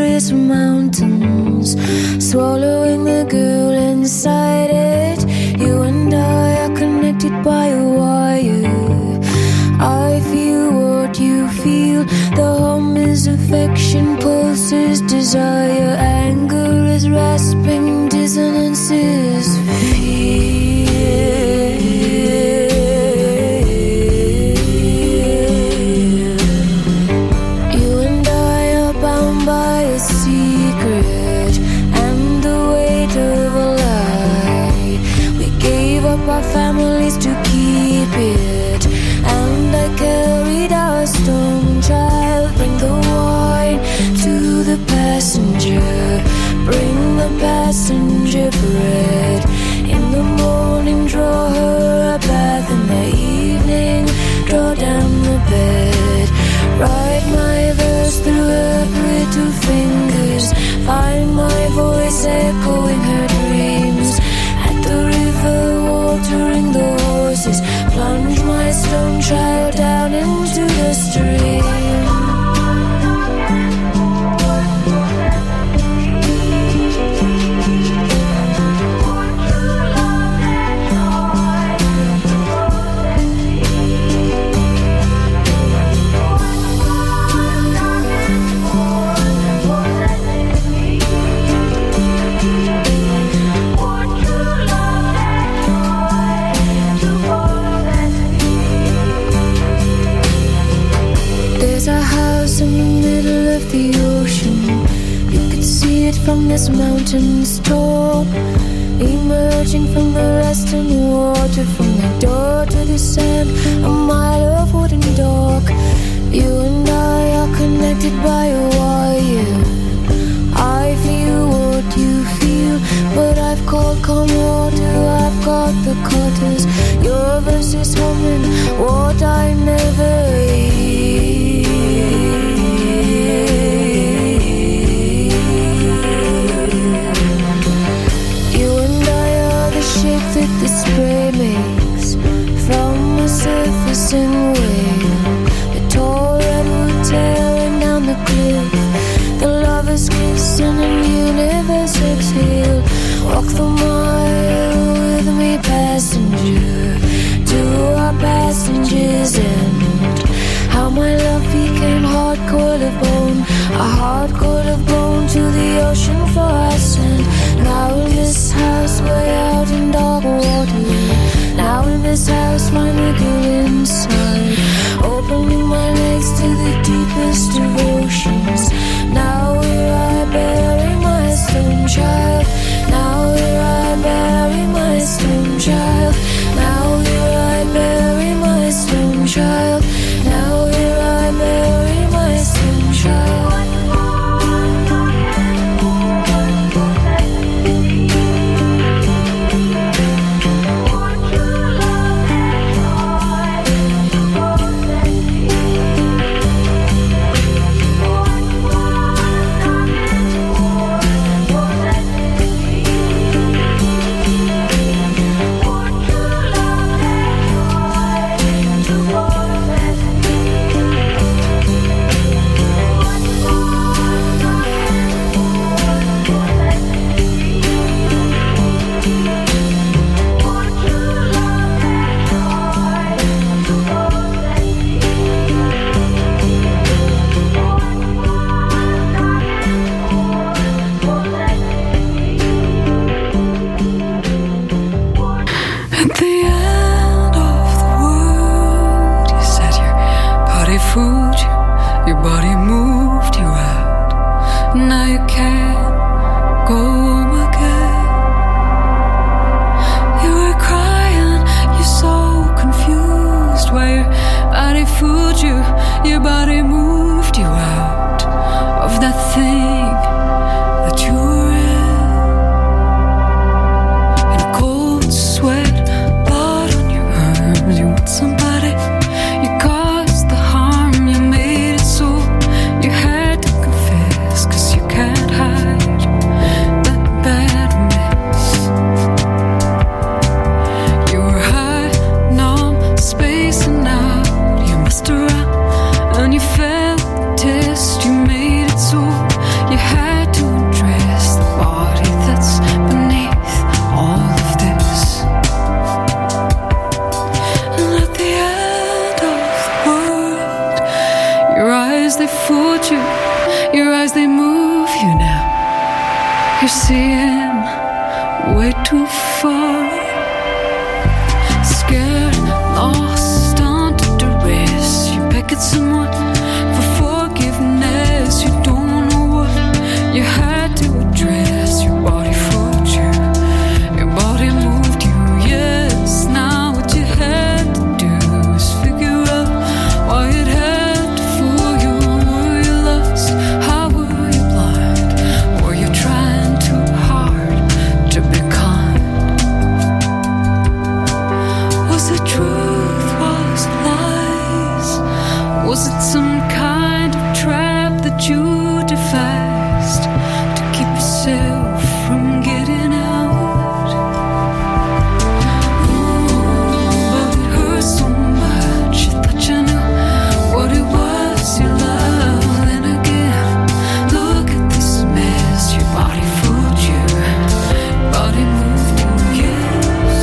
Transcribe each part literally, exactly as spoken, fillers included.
various mountains, swallowing the girl inside it. You and I are connected by a wire. I feel what you feel. The hum is affection, pulse is desire. Anger is rasping, dissonance is fear. You and I are bound by a secret and the weight of a lie. We gave up our families to keep it, and I carried our stone child. Bring the wine to the passenger, bring the passenger bread. In the morning, draw her a bath. In the evening, draw down the bed. Write my verse through her brittle fingers. Find my voice echoing her dreams. At the river, watering the horses. Plunge my stone child down into the stream. From this mountain's top, emerging from the western water, from the door to the sand, a mile of wooden dock. You and I are connected by a wire. I feel what you feel, but I've called calm water. I've got the cutters. Your verse is humming what I never hear. That the spray makes from a surfacing wave, the tall redwood tearing down the cliff, the lovers kiss and an universe exhale. Walk the mile with me, passenger, to our passenger's end. How my love became hard coil of bone, a hard coil of bone to the ocean for our sand. Now in this house way out in dark water, now in this house find the girl inside, opening my legs to the deepest of oceans. Now here I bury my stone child, now here I bury my stone child, now here I bury my stone child, now here I bury my stone child. That you now. You're seeing way too far. Scared, lost, under duress. You beg at someone for forgiveness. You don't know what you had to address. Your body fooled you. Your body moved you. Yes, now what you had to do is figure out why it had to fool you. Were you lost? How were you blind? Were you trying too hard to be kind? Was it truth? Was it lies? Was it some kind of trap that you devised to keep yourself from getting out? Ooh, but it hurt so much. You thought you knew what it was you loved. And again, look at this mess. Your body fooled you. Your body moved you, yes.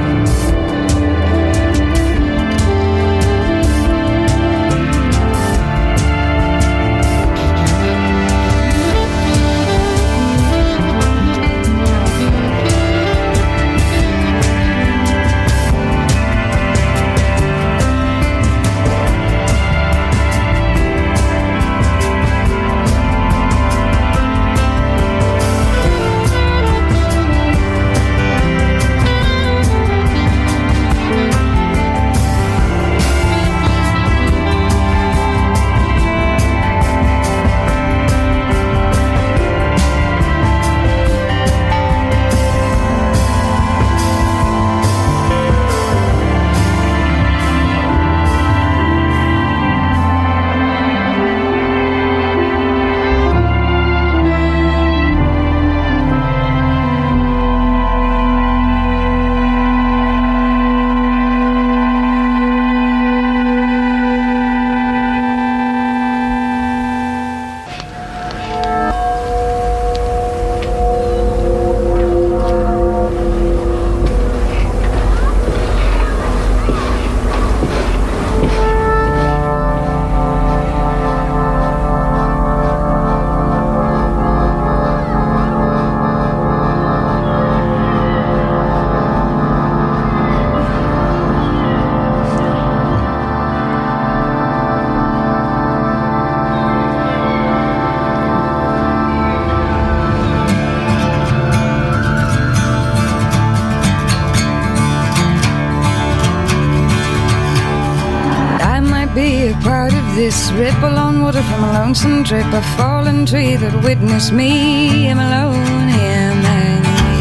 This ripple on water from a lonesome trip, a fallen tree that witnessed me. I'm alone, him and me.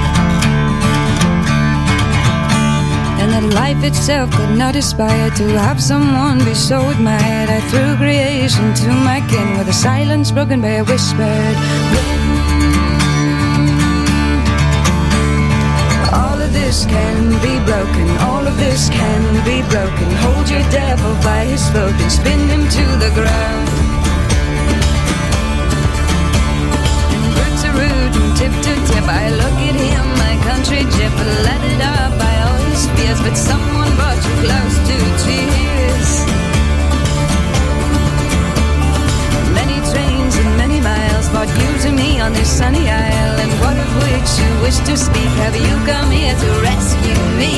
And that life itself could not aspire to have someone be so admired. I threw creation to my kin with a silence broken by a whispered wind. All of this can be broken, all of this can be broken. Hold your devil by his throat and spin him to the ground. And root to root and tip to tip, I look at him, my country gyp, let it up by all his fears. But someone brought you close to tears. Many trains and many miles brought you to me on this sunny isle. And what of which you wish to speak? Have you come here to rescue me?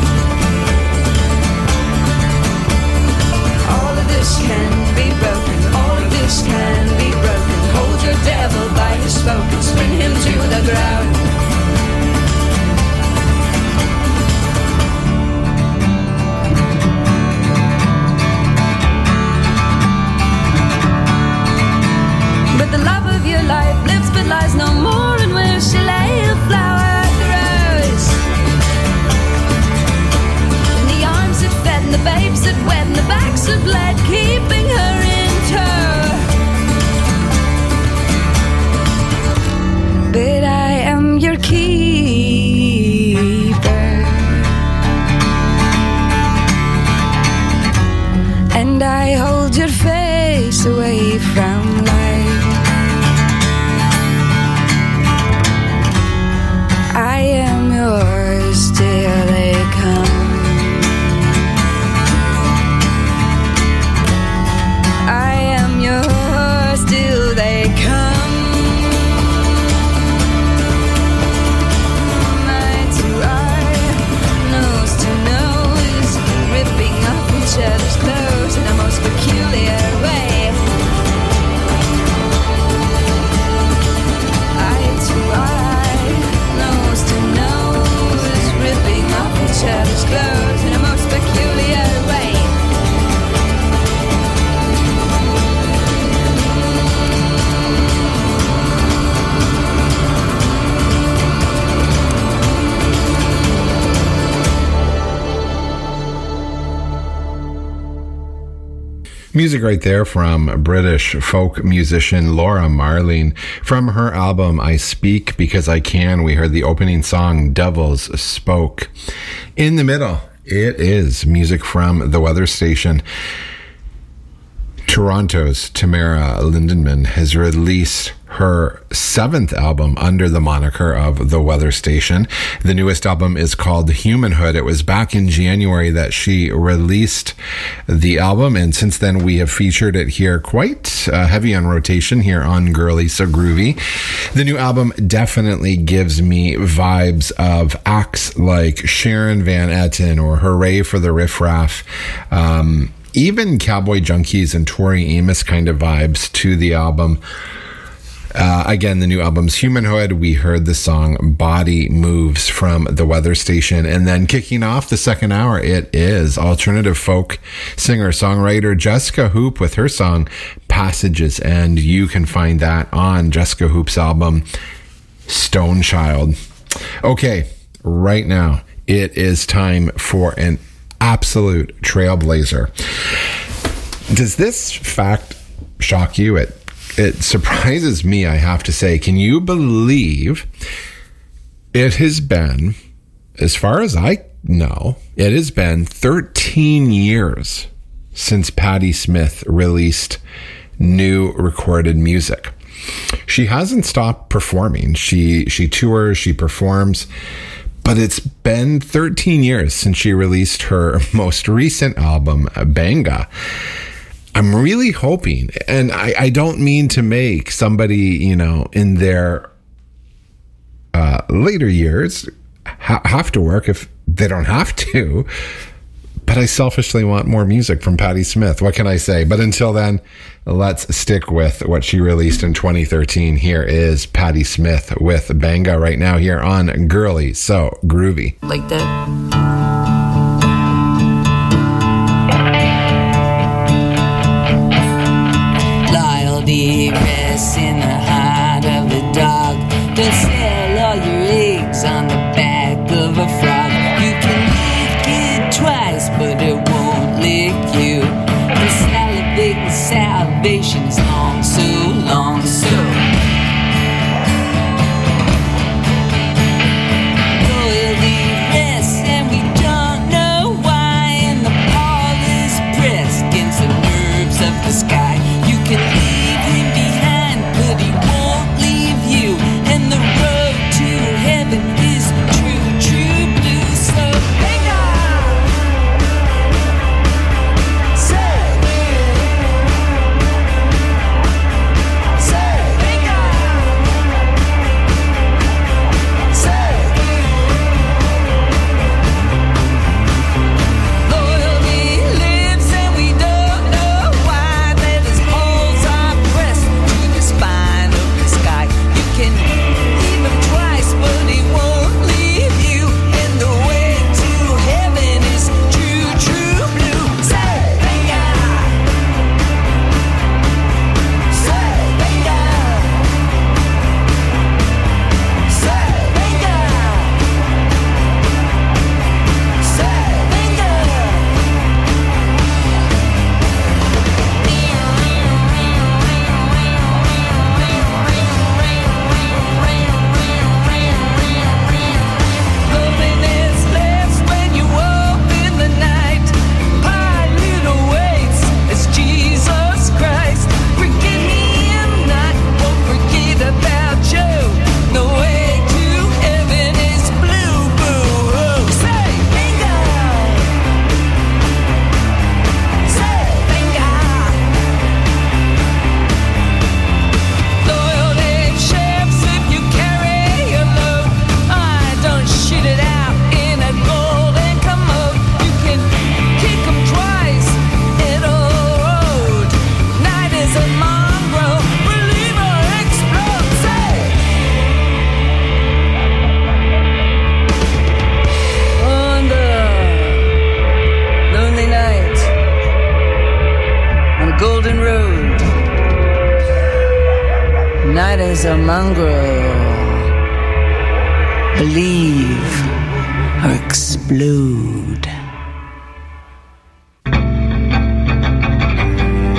All of this can be broken, all of this can be broken. Hold your devil by his throat and spin him to the ground. But the love of your life lives but lies no more, and where she lay a flower grows. In the arms that fed and the babes that wed and the backs that bled, keeping her in tow. But I am your keeper, and I hold your face away from light. I am yours till they come. Music right there from British folk musician Laura Marling. From her album I Speak Because I Can, we heard the opening song Devils Spoke. In the middle, it is music from The Weather Station. Toronto's Tamara Lindenman has released her seventh album under the moniker of The Weather Station. The newest album is called Humanhood. It was back in January that she released the album, and since then we have featured it here quite uh, heavy on rotation here on Girly So Groovy. The new album definitely gives me vibes of acts like Sharon Van Etten or Hooray for the Riff Raff. Um, even Cowboy Junkies and Tori Amos kind of vibes to the album. Uh, again, the new album's Humanhood. We heard the song Body Moves from The Weather Station. And then kicking off the second hour, it is alternative folk singer-songwriter Jessica Hoop with her song Passages. And you can find that on Jessica Hoop's album Stone Child. Okay, right now, it is time for an absolute trailblazer. Does this fact shock you? It It surprises me, I have to say. Can you believe it has been, as far as I know, it has been thirteen years since Patti Smith released new recorded music. She hasn't stopped performing. She she tours, she performs, but it's been thirteen years since she released her most recent album, Banga. I'm really hoping, and I, I don't mean to make somebody, you know, in their uh, later years ha- have to work if they don't have to, but I selfishly want more music from Patti Smith. What can I say? But until then, let's stick with what she released in twenty thirteen. Here is Patti Smith with Banga right now here on Girly So Groovy. Like that. Rest in the heart of the dog. Don't sell all your eggs on the back of a frog. You can lick it twice, but it won't lick you. And salivating salivation's long, so long, so. Loyalty rests, and we don't know why. And the ball is pressed against the nerves of the sky. You can leave him behind, but he won't leave you. And the road to heaven is true, true blue. So Banga! Say! Say! Banga! Say! Loyalty lives and we don't know why. That his balls are pressed to the spine of the sky. You can leave him twice, but he won't leave you. And the way to heaven is true, true blue. Say Banga! Say Banga! Say Banga! Say Banga! Loneliness lifts when you open the night. Pilot awaits as Jesus Christ. Forget him not, won't forget about you. The way to heaven is blue, boo. Say Banga! Say Banga! Loyalty shifts if you carry a load. I don't shit it out in a golden commode. You can kick 'em twice in a road. Night is a mongrel, believe or explode. Say on the lonely night on a golden road. Night is a mongrel. Believe or explode.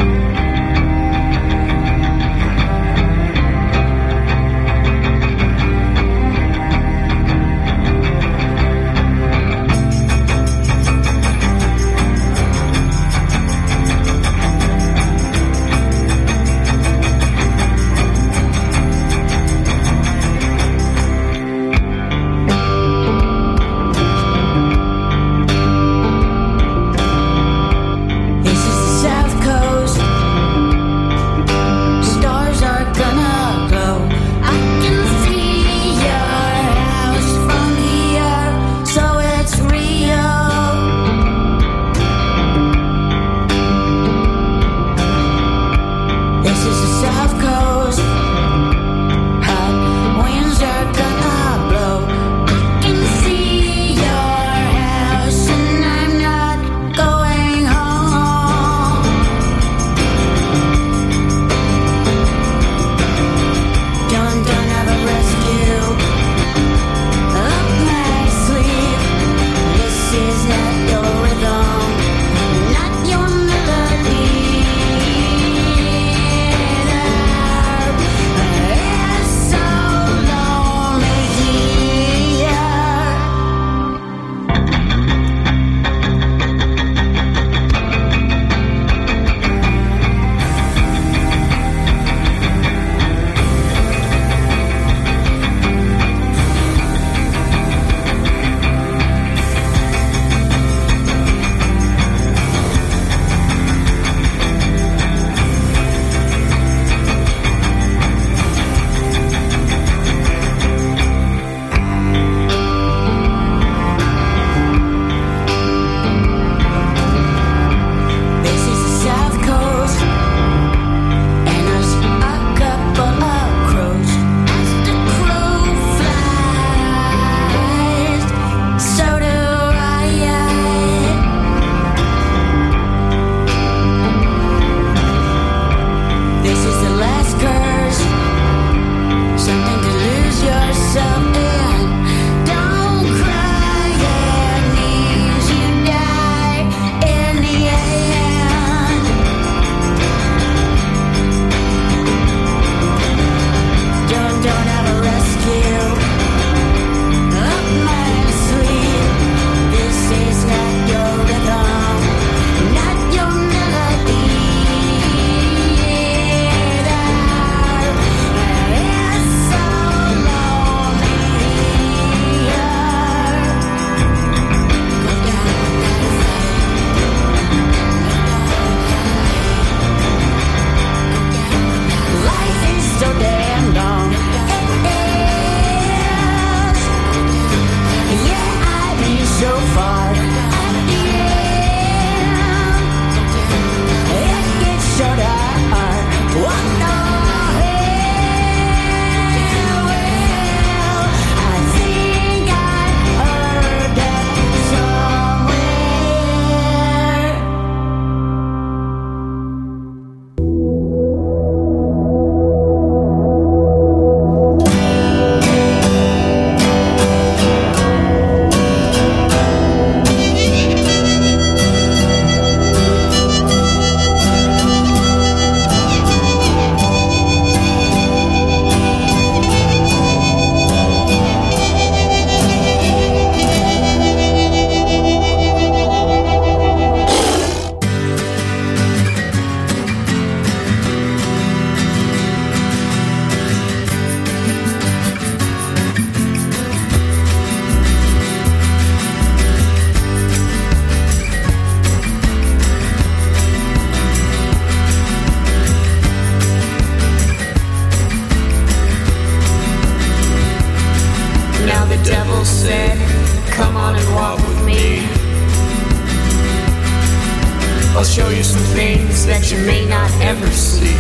I'll show you some things that you may not ever see.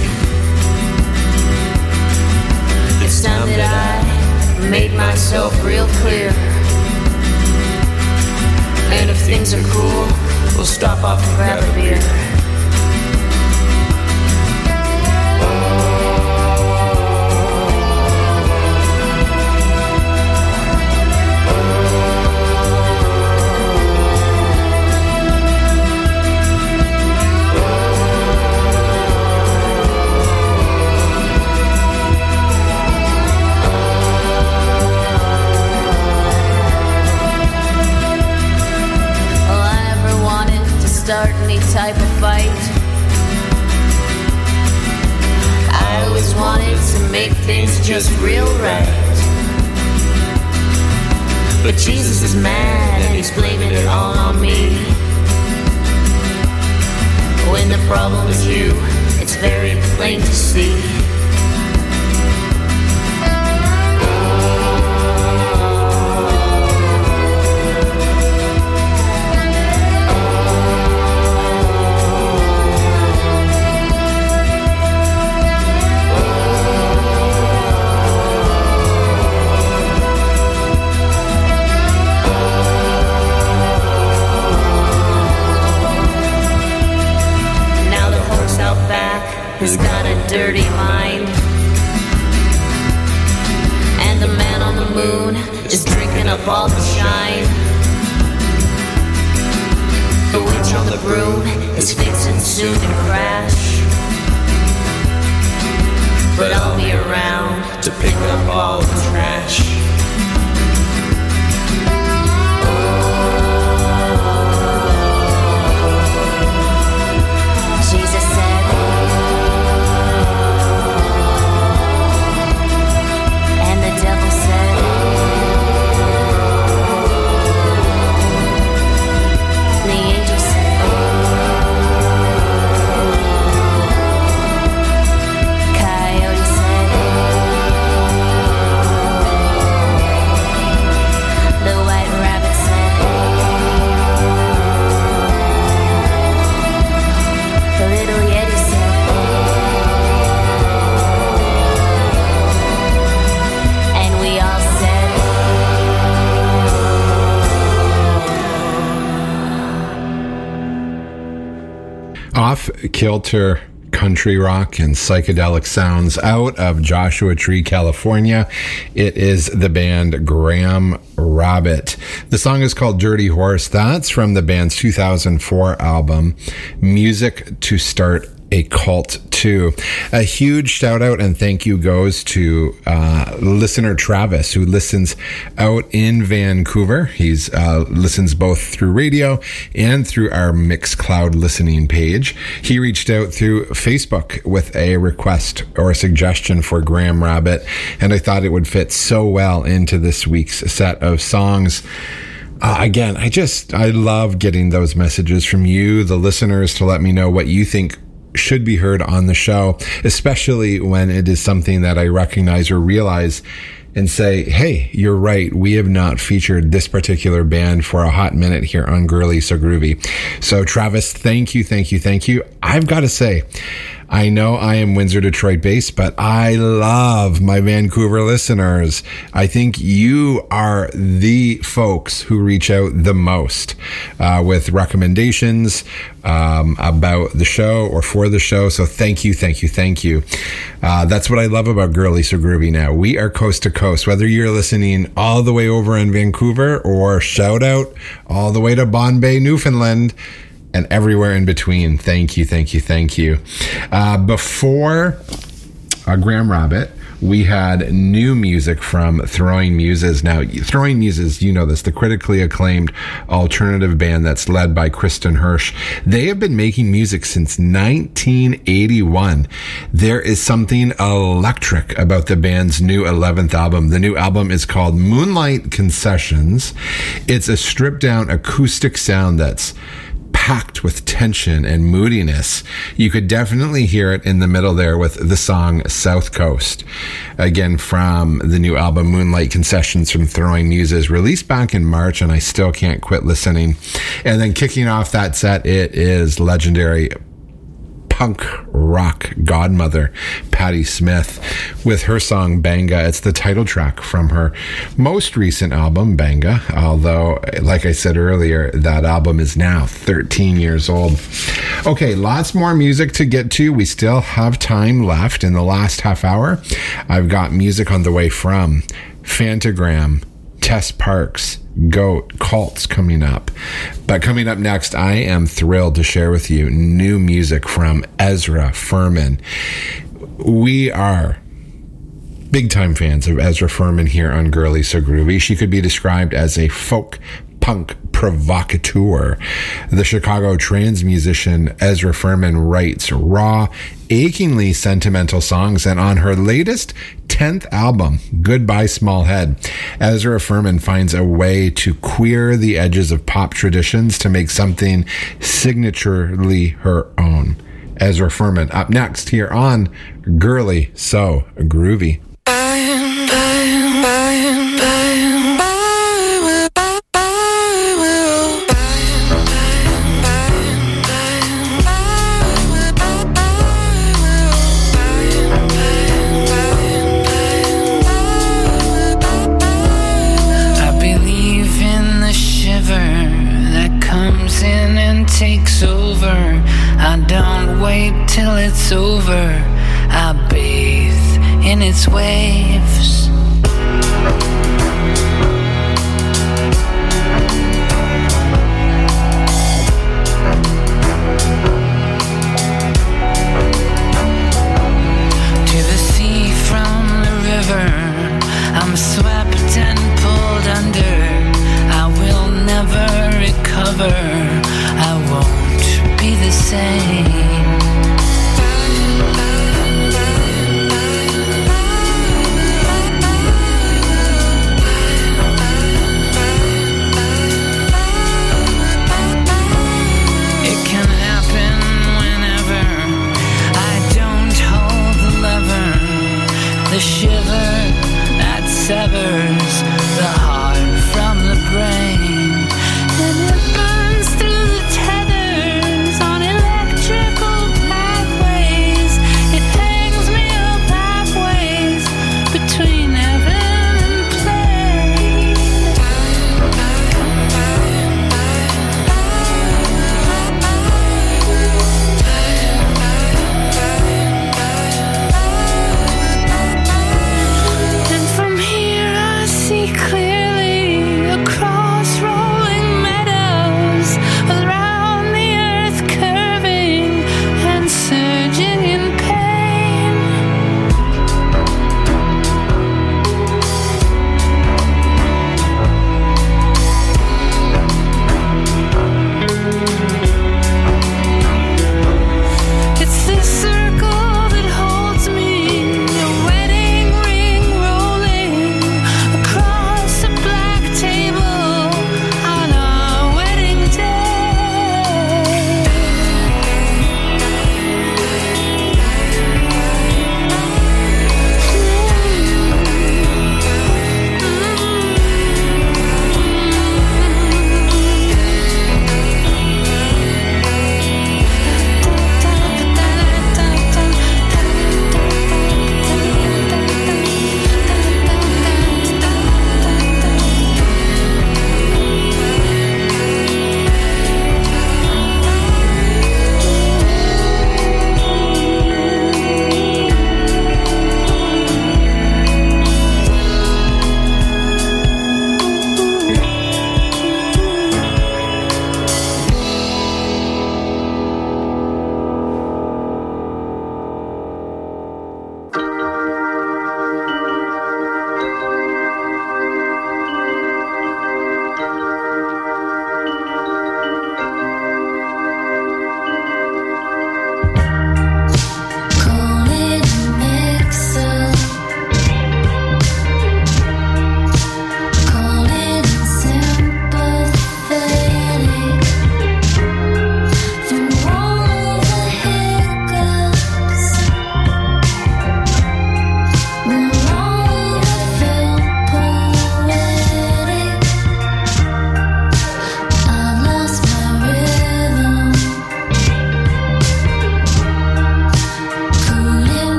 It's time that I made myself real clear. And if things are cool, we'll stop off and grab a beer. Start any type of fight. I always wanted to make things just real right. But Jesus is mad and he's blaming it all on me. When the problem is you, it's very plain to see. Who's got a dirty mind? And the man on the moon is drinking up all the shine. The witch on the broom is fixing soon to crash. But I'll be around to pick up all the trash. Jesus said, and the devil said, and the angel said, coyote said, the white rabbit said, the little yeti said, and we all said, Off kilter country rock and psychedelic sounds out of Joshua Tree, California. It is the band Graham Rabbit. The song is called Dirty Horse. That's from the band's two thousand four album, Music to Start a Cult two. A huge shout out and thank you goes to uh, listener Travis, who listens out in Vancouver. He's uh, listens both through radio and through our Mixcloud listening page. He reached out through Facebook with a request or a suggestion for Graham Rabbit, and I thought it would fit so well into this week's set of songs. Uh, again, I just, I love getting those messages from you, the listeners, to let me know what you think should be heard on the show, especially when it is something that I recognize or realize and say, hey, you're right, we have not featured this particular band for a hot minute here on Girly So Groovy. So Travis, thank you, thank you, thank you. I've got to say, I know I am Windsor, Detroit based, but I love my Vancouver listeners. I think you are the folks who reach out the most uh, with recommendations um, about the show or for the show. So thank you, thank you, thank you. Uh, that's what I love about Girly So Groovy now. We are coast to coast, whether you're listening all the way over in Vancouver or shout out all the way to Bombay, Newfoundland, and everywhere in between. Thank you, thank you, thank you. Uh, before uh, Graham Rabbit, we had new music from Throwing Muses. Now, Throwing Muses, you know this, the critically acclaimed alternative band that's led by Kristen Hirsch. They have been making music since nineteen eighty-one. There is something electric about the band's new eleventh album. The new album is called Moonlight Concessions. It's a stripped down acoustic sound that's packed with tension and moodiness. You could definitely hear it in the middle there with the song South Coast. Again, from the new album Moonlight Concessions from Throwing Muses, released back in March, and I still can't quit listening. And then kicking off that set, it is legendary punk rock godmother Patti Smith with her song Banga. It's the title track from her most recent album, Banga, although, like I said earlier, that album is now thirteen years old. Okay, lots more music to get to. We still have time left in the last half hour. I've got music on the way from Phantogram, Tess Parks, Goat, Cults coming up. But coming up next, I am thrilled to share with you new music from Ezra Furman. We are big time fans of Ezra Furman here on Girly So Groovy. She could be described as a folk punk provocateur. The Chicago trans musician Ezra Furman writes raw, achingly sentimental songs, and on her latest tenth album, Goodbye Small Head, Ezra Furman finds a way to queer the edges of pop traditions to make something signaturely her own. Ezra Furman up next here on Girly So Groovy. Takes over. I don't wait till it's over. I bathe in its waves. To the sea from the river, I'm swept and pulled under. I will never recover. I won't be the same. It can happen whenever I don't hold the lever. The shiver that severs the heart from the brain. And it burns through the tethers on electrical pathways. It hangs me up halfways between heaven and play. And from here I see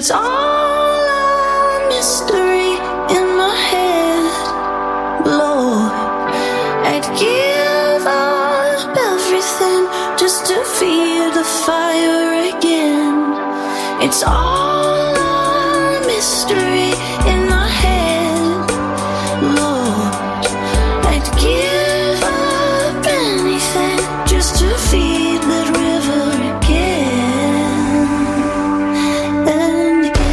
it's all a mystery in my head. Lord, I'd give up everything just to feel the fire again. It's all a mystery in my head. Lord, I'd give up anything just to feel that river again and again.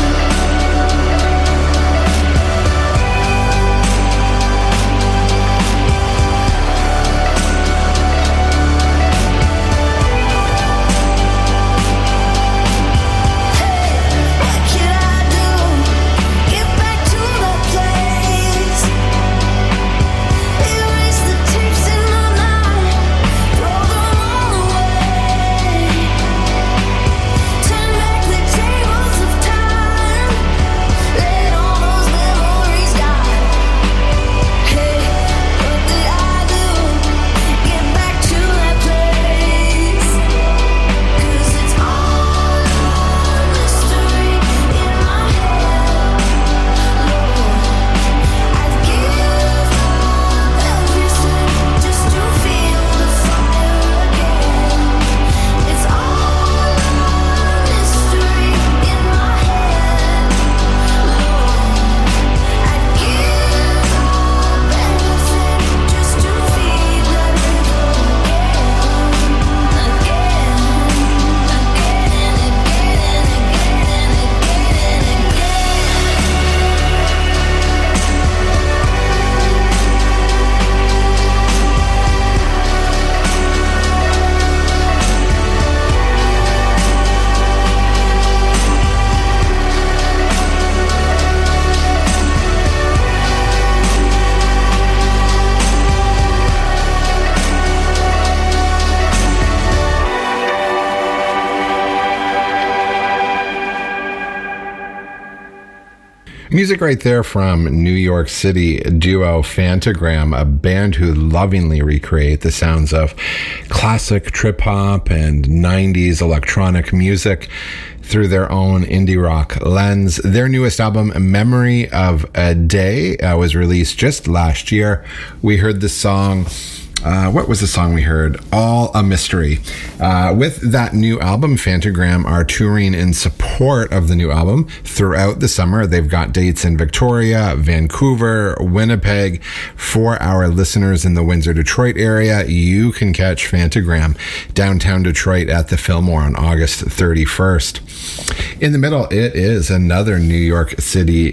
Music right there from New York City duo Phantogram, a band who lovingly recreate the sounds of classic trip hop and nineties electronic music through their own indie rock lens. Their newest album, Memory of a Day, uh, was released just last year. We heard the song... Uh, what was the song we heard? All a Mystery. Uh, with that new album, Phantogram are touring in support of the new album throughout the summer. They've got dates in Victoria, Vancouver, Winnipeg. For our listeners in the Windsor, Detroit area, you can catch Phantogram downtown Detroit at the Fillmore on August thirty-first. In the middle, it is another New York City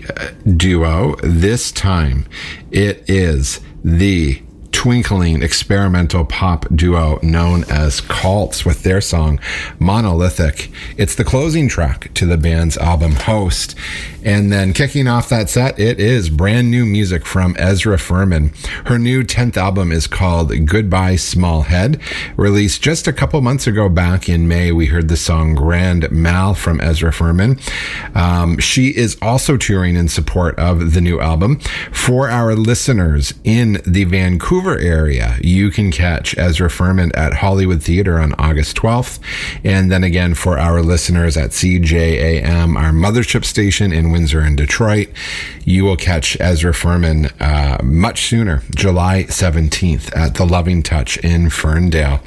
duo. This time, it is the twinkling experimental pop duo known as Cults with their song Monolithic. It's the closing track to the band's album Host. And then kicking off that set, it is brand new music from Ezra Furman. Her new tenth album is called Goodbye Small Head. Released just a couple months ago back in May, we heard the song Grand Mal from Ezra Furman. Um, she is also touring in support of the new album. For our listeners in the Vancouver area, you can catch Ezra Furman at Hollywood Theatre on August twelfth. And then again, for our listeners at C J A M, our mothership station in Windsor and Detroit, you will catch Ezra Furman uh, much sooner, July seventeenth at the Loving Touch in Ferndale.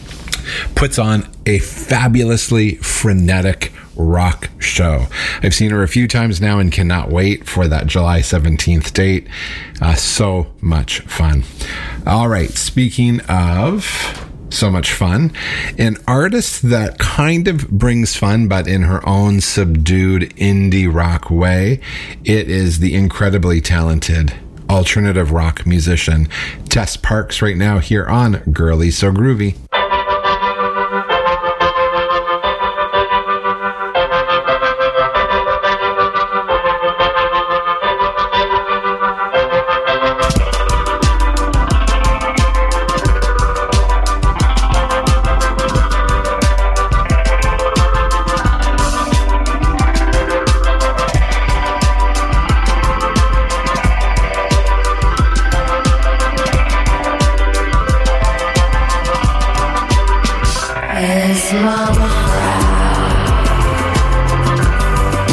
Puts on a fabulously frenetic rock show. I've seen her a few times now and cannot wait for that July seventeenth date. Uh, so much fun. All right, speaking of so much fun, an artist that kind of brings fun but in her own subdued indie rock way, it is the incredibly talented alternative rock musician Tess Parks right now here on Girly So Groovy. As mama cried,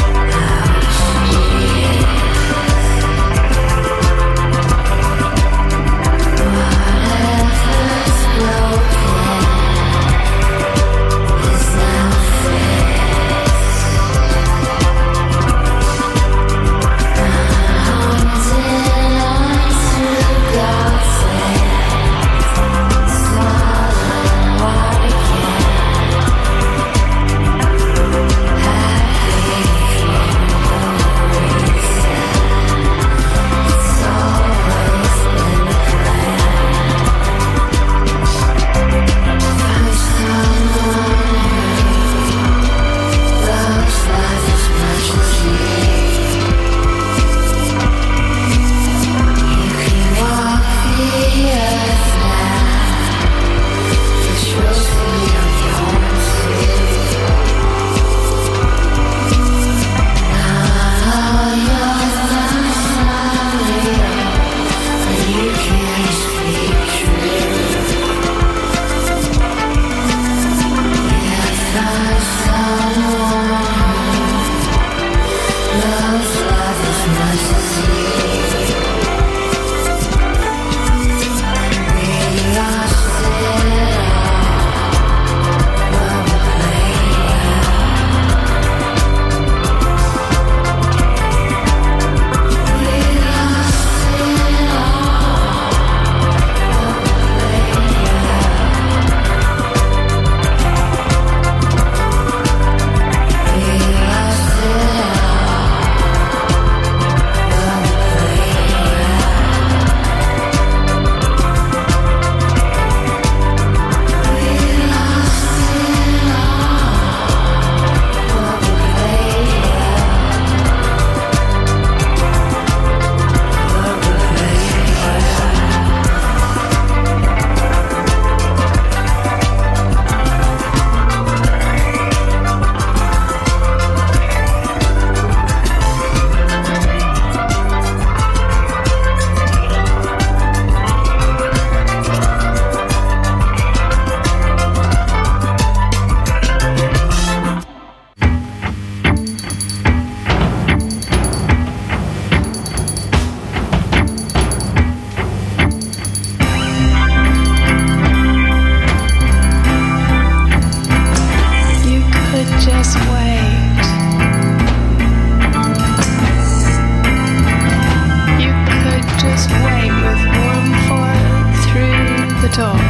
door.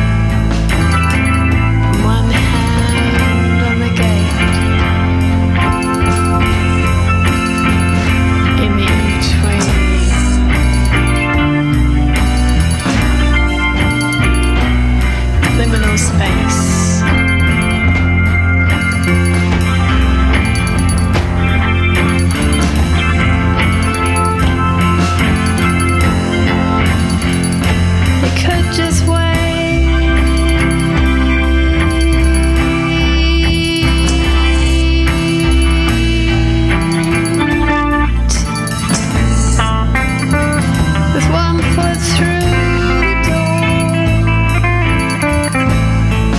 One hand on the gate. In between. Liminal space. It could just wait. With one foot through the door.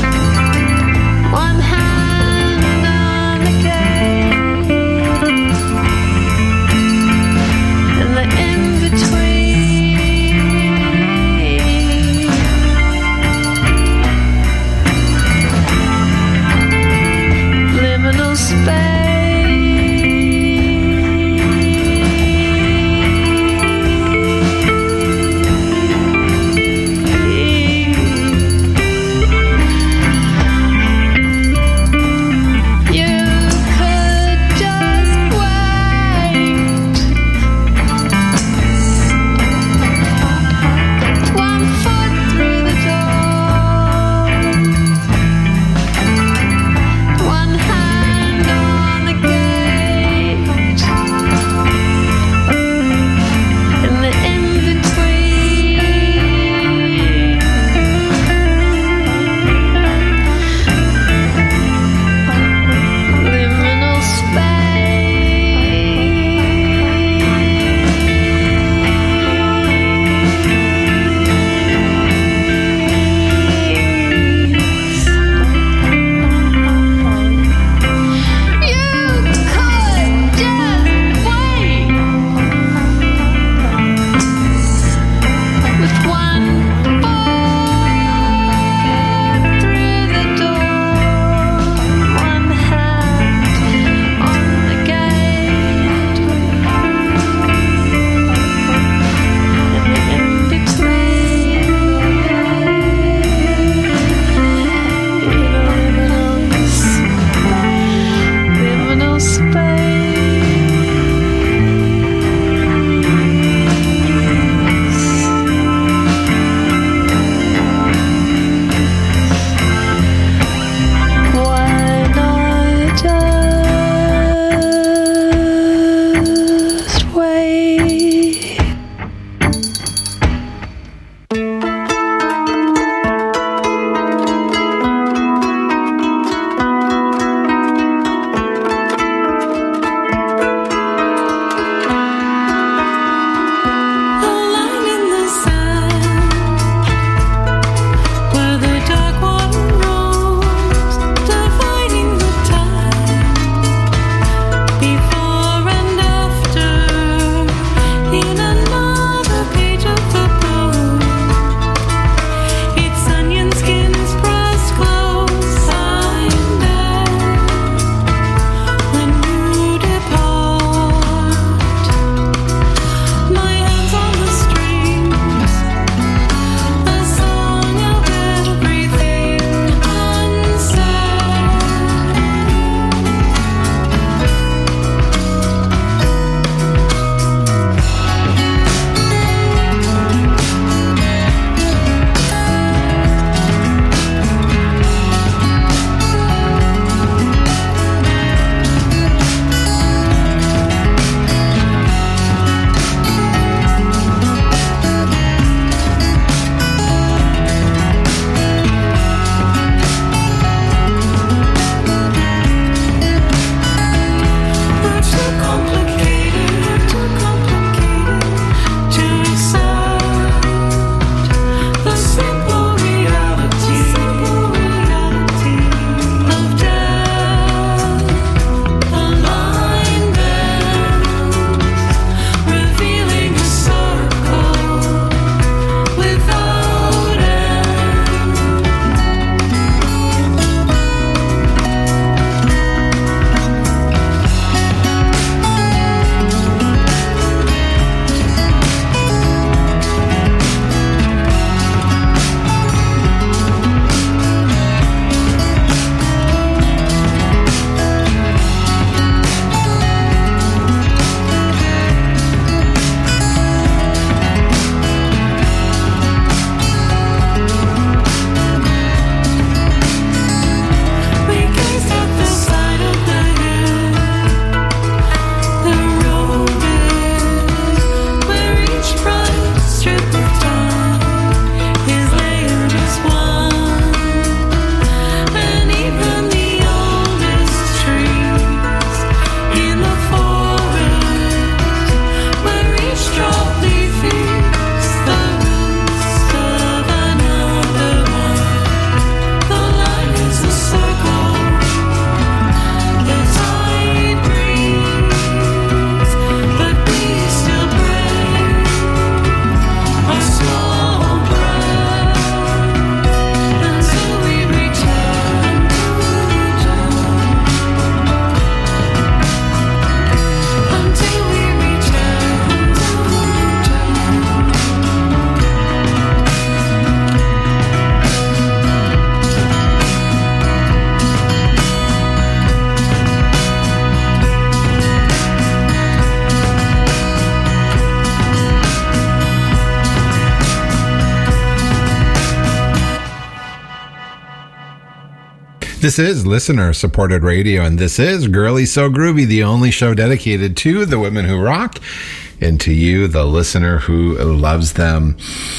This is listener-supported radio, and this is Girly So Groovy, the only show dedicated to the women who rock and to you, the listener who loves them.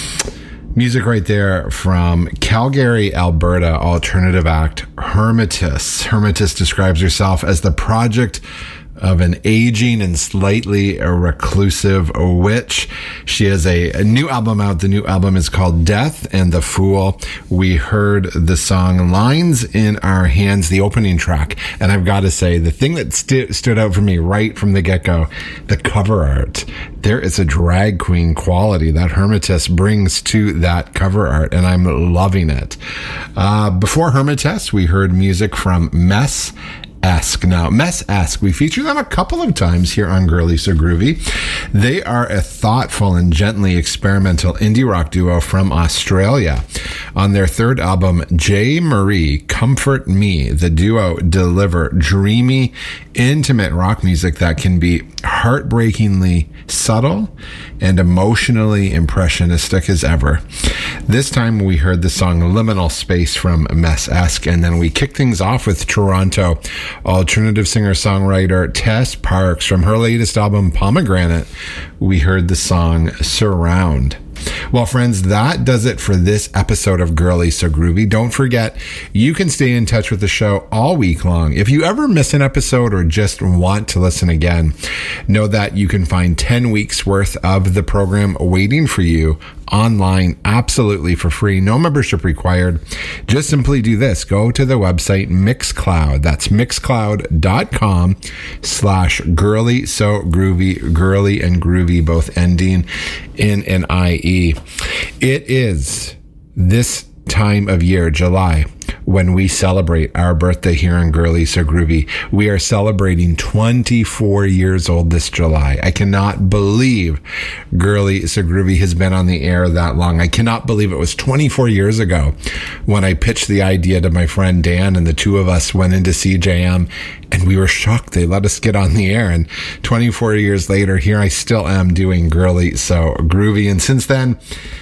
Music right there from Calgary, Alberta alternative act Hermitis. Hermitis describes herself as the project of an aging and slightly reclusive witch. She has a, a new album out. The new album is called Death and the Fool. We heard the song Lines in Our Hands, the opening track. And I've got to say, the thing that st- stood out for me right from the get-go, the cover art. There is a drag queen quality that Hermitis brings to that cover art, and I'm loving it. Uh, before Hermitis, we heard music from Mess Esque. Now, Mess Esque, we feature them a couple of times here on Girly So Groovy. They are a thoughtful and gently experimental indie rock duo from Australia. On their third album, J. Marie, Comfort Me, the duo deliver dreamy, intimate rock music that can be heartbreakingly subtle and emotionally impressionistic as ever. This time we heard the song Liminal Space from Mess Esque, and then we kicked things off with Toronto alternative singer-songwriter Tess Parks. From her latest album Pomegranate, we heard the song Surround. Well, friends, that does it for this episode of Girly So Groovy. Don't forget, you can stay in touch with the show all week long. If you ever miss an episode or just want to listen again, know that you can find ten weeks worth of the program waiting for you online absolutely for free. No membership required. Just simply do this. Go to the website Mixcloud. That's mixcloud.com slash girly so groovy, girly and groovy, both ending in an I E. It is this time of year, July, when we celebrate our birthday here on Girly So Groovy. We are celebrating twenty-four years old this July. I cannot believe Girly So Groovy has been on the air that long. I cannot believe it was twenty-four years ago when I pitched the idea to my friend Dan, and the two of us went into C J M, and we were shocked they let us get on the air. And twenty-four years later, here I still am doing Girly So Groovy. And since then,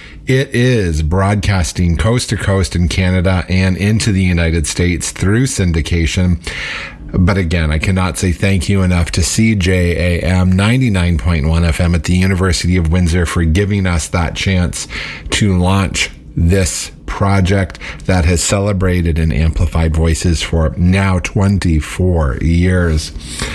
it is broadcasting coast to coast in Canada and into the United States through syndication. But again, I cannot say thank you enough to C J A M ninety-nine point one F M at the University of Windsor for giving us that chance to launch this project that has celebrated and amplified voices for now twenty-four years.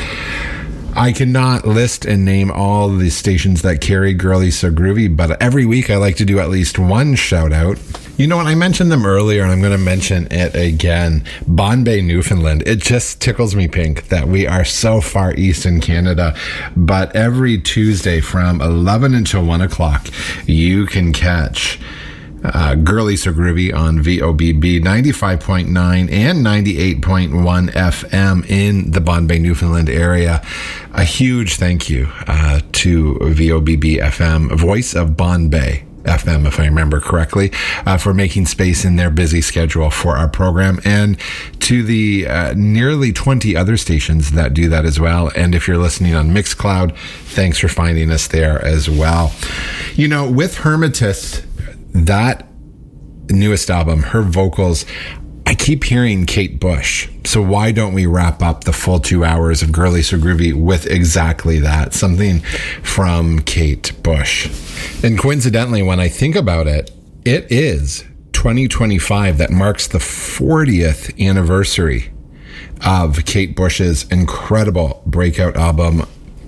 I cannot list and name all the stations that carry Girly So Groovy, but every week I like to do at least one shout out. You know what? I mentioned them earlier, and I'm going to mention it again. Bonbay, Newfoundland. It just tickles me pink that we are so far east in Canada. But every Tuesday from eleven until one o'clock, you can catch Uh, Girly So Groovy on V O B B ninety-five point nine and ninety-eight point one F M in the Bonbay, Newfoundland area. A huge thank you uh, to V O B B F M, Voice of Bonbay F M, if I remember correctly, uh, for making space in their busy schedule for our program, and to the uh, nearly twenty other stations that do that as well. And if you're listening on Mixcloud, thanks for finding us there as well. You know, with Hermitis, that newest album, her vocals, I keep hearing Kate Bush. So why don't we wrap up the full two hours of Girly So Groovy with exactly that? Something from Kate Bush. And coincidentally, when I think about it, it is twenty twenty-five that marks the fortieth anniversary of Kate Bush's incredible breakout album,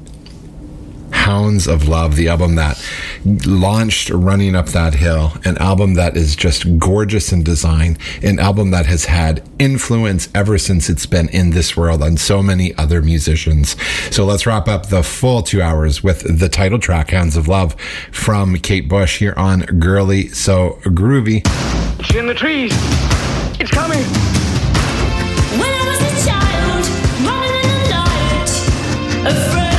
Hounds of Love, the album that launched Running Up That Hill, an album that is just gorgeous in design, an album that has had influence ever since it's been in this world on so many other musicians. So let's wrap up the full two hours with the title track, Hounds of Love, from Kate Bush here on Girly So Groovy. It's in the trees. It's coming. When I was a child, running in the night, afraid.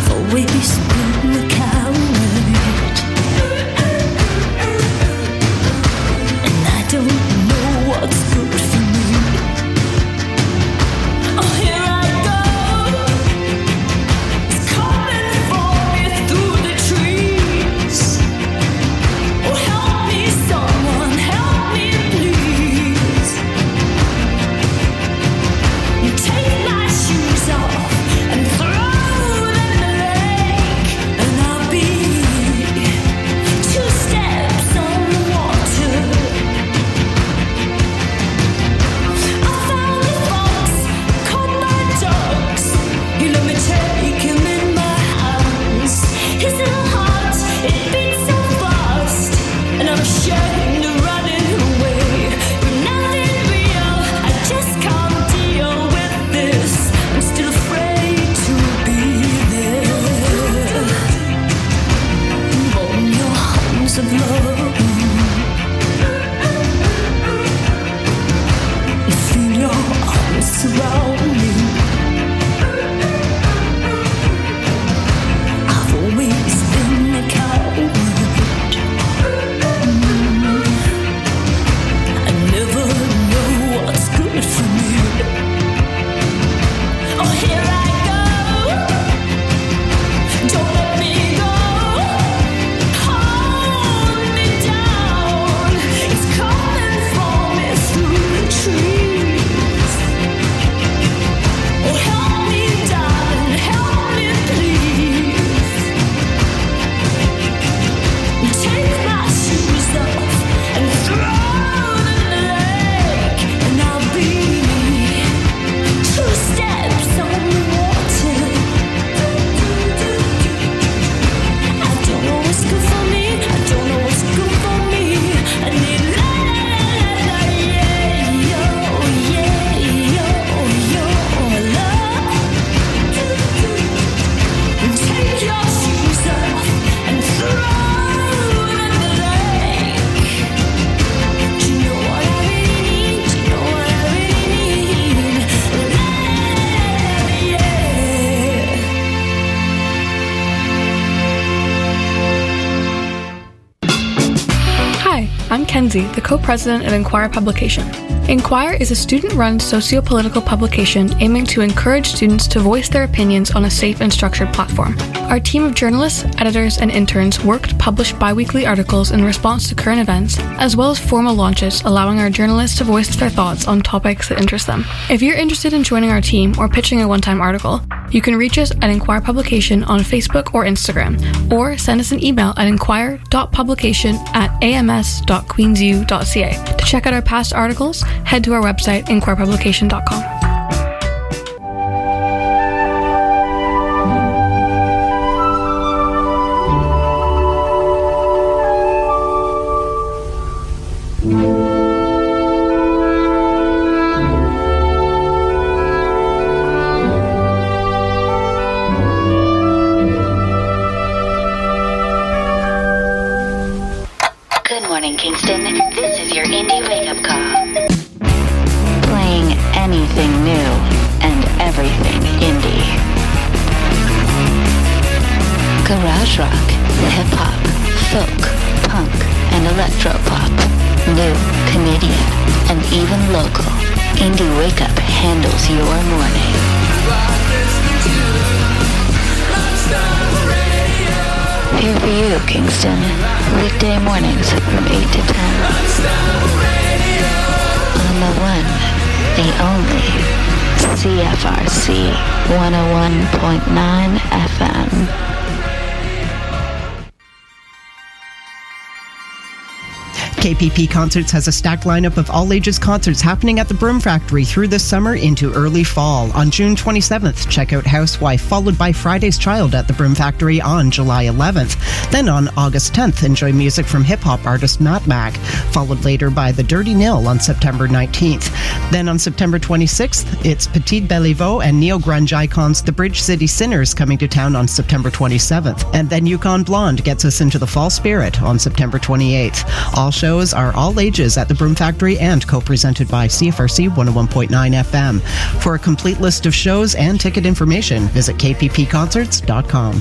Always been a coward. Feel your arms surround me. I've always been a coward. I never know what's good for me. Oh, here I go. Don't let me go. Hold me down. It's coming for me through the trees. Oh, help me, darling, help me, please. Take my shoes off and throw them in the lake, and I'll be two steps on the water. I don't know what's good for me. I don't know what's good for me. I need la la la la yeah yo yeah yo yo love. Take your shoes off and throw them in the lake. Do you know what I really need? Do you know what I really need? La la la yeah. Hi, I'm Kenzie, the co-president at Inquire Publication. Inquire is a student-run socio-political publication aiming to encourage students to voice their opinions on a safe and structured platform. Our team of journalists, editors, and interns work to publish bi-weekly articles in response to current events, as well as formal launches allowing our journalists to voice their thoughts on topics that interest them. If you're interested in joining our team or pitching a one-time article, you can reach us at Inquire Publication on Facebook or Instagram, or send us an email at inquire dot publication at a m s dot queens u dot c a. To check out our past articles, head to our website, inquire publication dot com. Good morning, Kingston. This is your indie wake-up call. Playing anything new and everything indie. Garage rock, hip-hop, folk, punk, and electro-pop. New, Canadian, and even local. Indie Wake-Up handles your morning. Here for you, Kingston. Weekday mornings from eight to ten. On the one, the only, C F R C one oh one point nine F M. K P P Concerts has a stacked lineup of all-ages concerts happening at the Broom Factory through this summer into early fall. On June twenty-seventh, check out Housewife, followed by Friday's Child at the Broom Factory on July eleventh. Then on August tenth, enjoy music from hip-hop artist Matt Mac, followed later by The Dirty Nil on September nineteenth. Then on September twenty-sixth, it's Petite Beliveau and neo-grunge icons The Bridge City Sinners coming to town on September twenty-seventh. And then Yukon Blonde gets us into the fall spirit on September twenty-eighth. All shows are all ages at the Broom Factory and co-presented by C F R C one oh one point nine F M. For a complete list of shows and ticket information, visit k p p concerts dot com.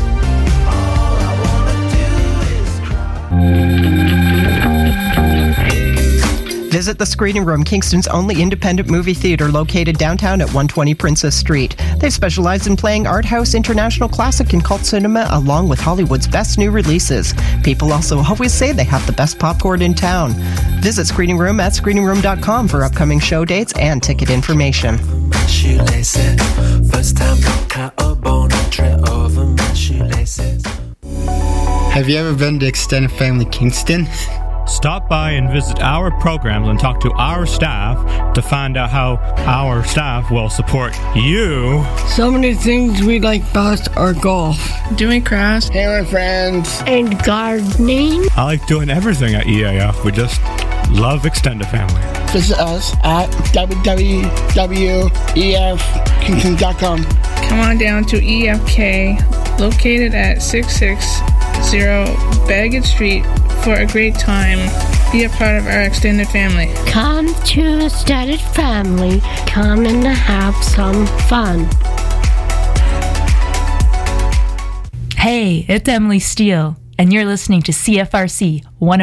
Visit the Screening Room, Kingston's only independent movie theater located downtown at one twenty Princess Street. They specialize in playing art house, international classic, and cult cinema along with Hollywood's best new releases. People also always say they have the best popcorn in town. Visit Screening Room at screening room dot com for upcoming show dates and ticket information. Have you ever been to Extended Family Kingston? Stop by and visit our programs and talk to our staff to find out how our staff will support you. Some of the things we like best are golf, doing crafts, hanging with friends, and gardening. I like doing everything at E A F. We just love Extended Family. Visit us at w w w dot e f kingston dot com. Come on down to E F K, located at six six zero Baggett Street, for a great time. Be a part of our extended family. Come to Extended Family. Come and have some fun. Hey, it's Emily Steele, and you're listening to C F R C one oh